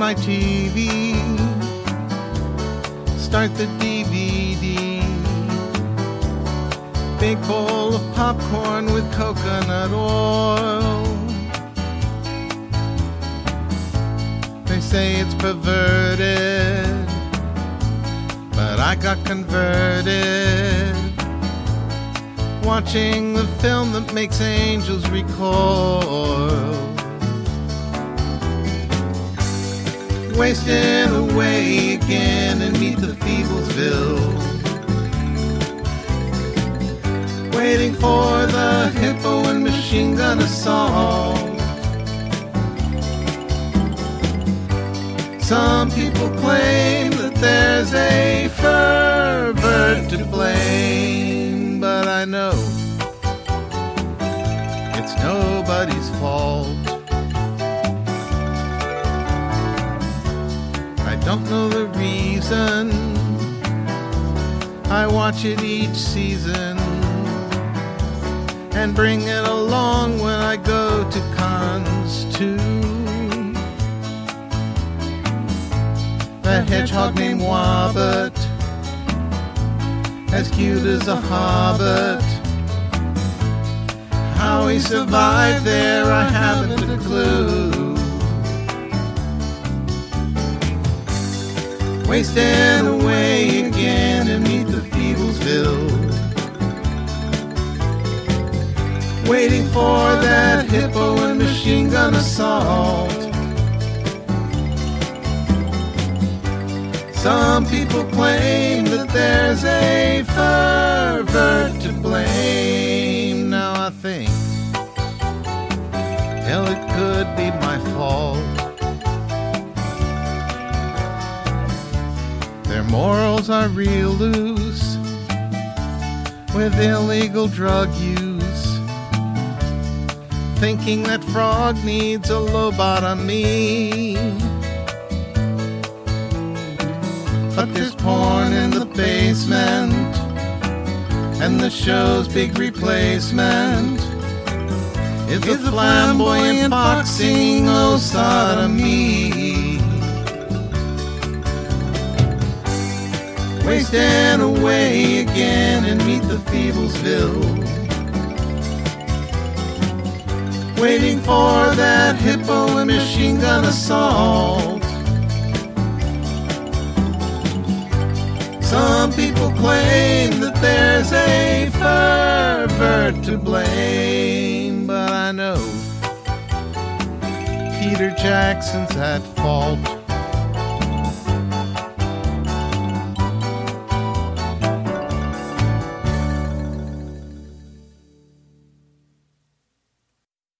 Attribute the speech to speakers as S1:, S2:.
S1: my TV, start the DVD. Big bowl of popcorn with coconut oil. They say it's perverted, but I got converted watching the film that makes angels recoil. Wasting away again and meet the Feeblesville. Waiting for the hippo and machine gun assault. Some people claim that there's a pervert to blame, but I know it's nobody's fault. I don't know the reason, I watch it each season and bring it along when I go to cons too. That hedgehog named Wobbit, as cute as a hobbit. How he survived there, I haven't a clue. Wasting away again and meet the Feeblesville. Waiting for that hippo and machine gun assault. Some people claim that there's a pervert to blame. Now I think, hell, it could be my fault. Their morals are real loose with illegal drug use, thinking that frog needs a lobotomy. But there's porn in the basement, and the show's big replacement is the flamboyant fox singing "Oh Sodomy." Wasting away again and meet the Feeblesville. Waiting for that hippo and machine gun assault. Some people claim that there's a pervert to blame, but I know Peter Jackson's at fault.